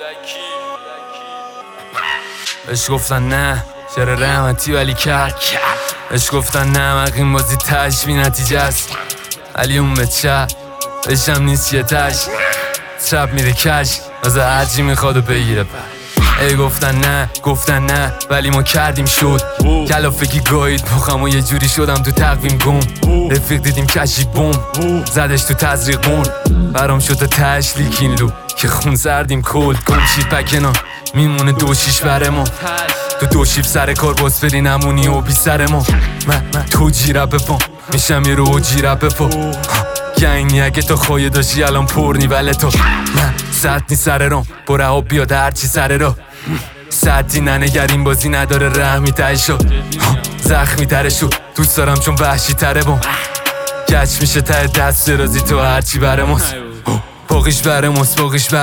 بهش گفتن نه شعر رحمتی ولی کرد. بهش گفتن نه مقیم بازی تش بی نتیجه است، ولی اون به چه بشم نیست یه تش ترپ میره کش از هرچی میخواد و بگیره. ای گفتن نه ولی ما کردیم شد. کلافگی گاید مخم و یه جوری شدم تو تقویم گم. رفیق دیدیم کشی بوم زدش تو تزریق مون. برام شد تا تش لیکین لو که خون زردیم کلد گم شید پکنان میمونه 2-6 بره ما. تو 2 شیب سر کار باز بری نمونی و بی سر ما. من تو جیره بپام میشم یه رو جیره بپا. گنگی اگه تو خواهی داشتی الان پرنی ولی تو من سطنی سر رام بره ها بیاد هرچی سر را. سطی ننگرین بازی نداره رحمی تایی شد زخمی تره شد دوست دارم چون وحشی تره بام. گچ میشه ته دست رازی تو هرچی برموز باقیش برموز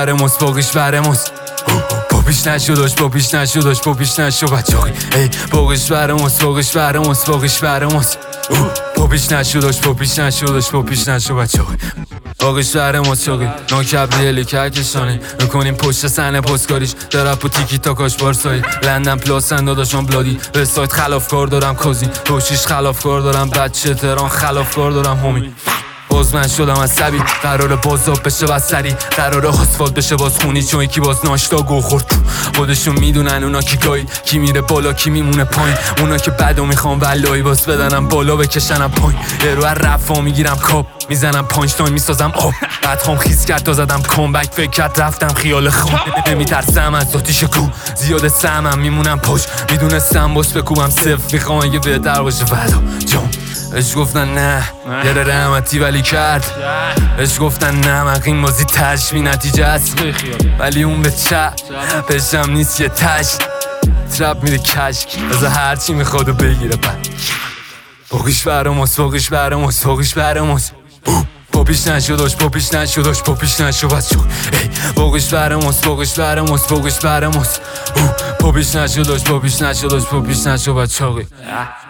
باقیش نشداش باقیش نشد بچه های ای باقیش برموز باقیش نشد بچه های باقیش برموز چاقی ناکبری هلی کهکشانی میکنیم پشت سنه پستکاریش درپ و تیکی تاکاش بارسایی لندن پلاسن داداشان بلادی به سایت خلافکار دارم کازی 2-6 خلافکار دارم بچه تهران خلافکار دارم همی باز من شدم عصبی قراره بازاب بشه بسری قراره آسفالت بشه باز خونی چون یکی باز ناشتا گو خورد. خودشون میدونن اونا کی گاهی کی میره بالا کی میمونه پایین. اونا که بدو میخوام ولایی باز بدنم بالا بکشنم پایین. یه رو رفا میگیرم کاپ میزنم پانچ تایم میسازم آب. بعد خام خیز کرد تا زدم کامبک فکر کرد رفتم خیال خام. نمیترسم از ذاتیش کن زیاد سمم میمونم پاش میدونستم باش بکوبم صفر میخوام اگه بهتر باشه ولا جام. بهش گفتن نه یه رحمتی ولی کرد. بهش گفتن نه مقیم بازی تش بی نتیجه است، ولی اون به چه بشم نیست یه تش ترپ میره کش از هرچی میخواد و بگیره. باقیش برموز باقیش نشداش باقیش نشد بچه ای باقیش برموز باقیش نشداش باقیش نشد بچه ای